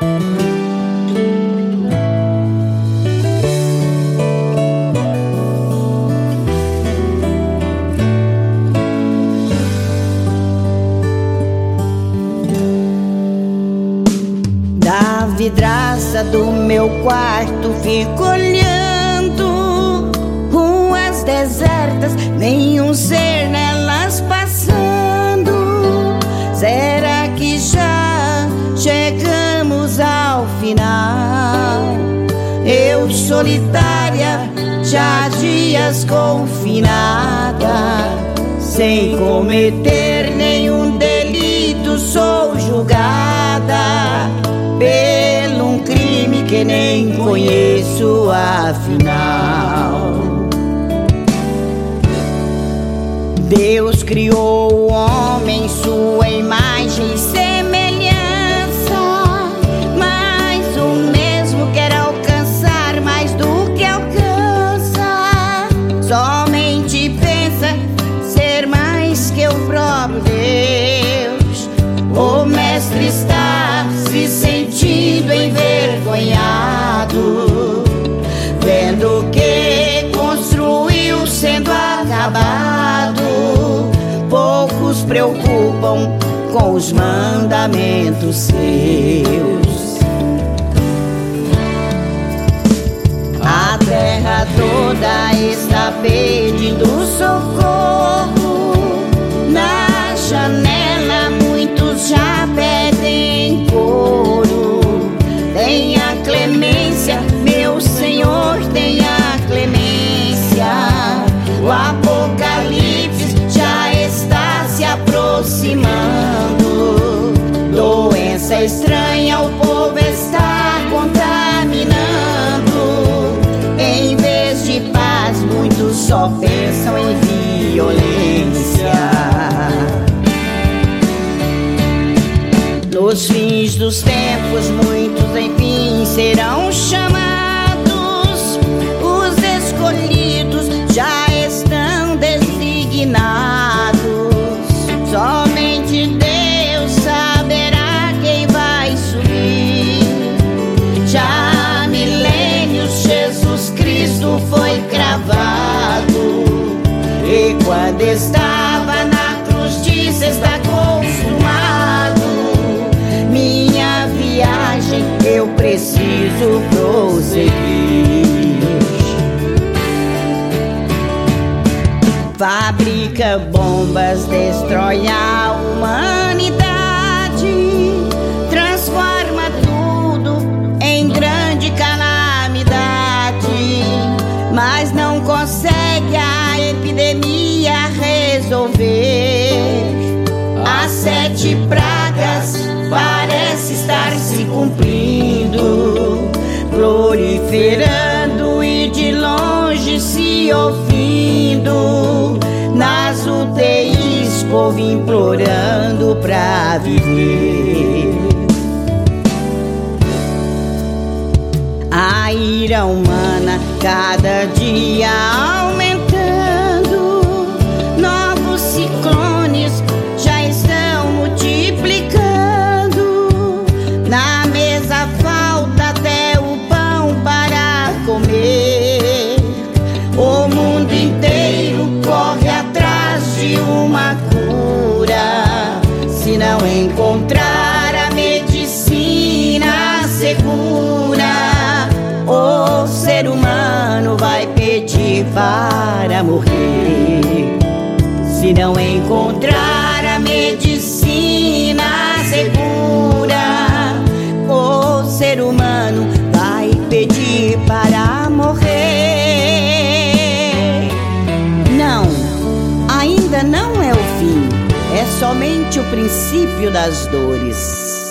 Da vidraça do meu quarto fico olhando ruas desertas, nenhum ser nelas passando. Será que já chegamos ao final? Eu solitária, já há dias confinada, sem cometer nenhum delito, sou julgada pelo um crime que nem conheço afinal. Deus criou o homem, sua imagem e semelhança, mas o mesmo quer alcançar mais do que alcança. Somente pensa ser mais que o próprio Deus. O mestre está se sentindo envergonhado, vendo o que construiu sendo acabado. Poucos preocupam com os mandamentos seus. A terra toda está pedindo socorro. Na janela muitos já pedem coro. Tenha clemência, meu Senhor, tenha clemência. O apocalipse já está se aproximando. Doença estranha o povo está contaminando. Em vez de paz, muitos só pensam em violência. Nos fins dos tempos, muitos enfim serão chamados. Os escolhidos já estão designados. Somente Deus saberá quem vai subir. Já há milênios Jesus Cristo foi cravado, e quando estava na cruz disse: está consumado. Minha viagem eu preciso prosseguir. Fabrica bombas, destrói a humanidade, transforma tudo em grande calamidade, mas não consegue a epidemia resolver. As 7 pragas parece estar se cumprindo, proliferando e de longe se ouvindo. Nas UTIs, povo implorando pra viver. A ira humana cada dia aumentando. Novos ciclones já estão multiplicando. Na mesa falta até o pão para comer. O mundo inteiro corre atrás de uma cura. Se não encontrar a medicina segura, o ser humano vai pedir para morrer. Se não encontrar a medicina segura, o ser humano vai pedir para morrer. Não, ainda não é o fim, é somente o princípio das dores.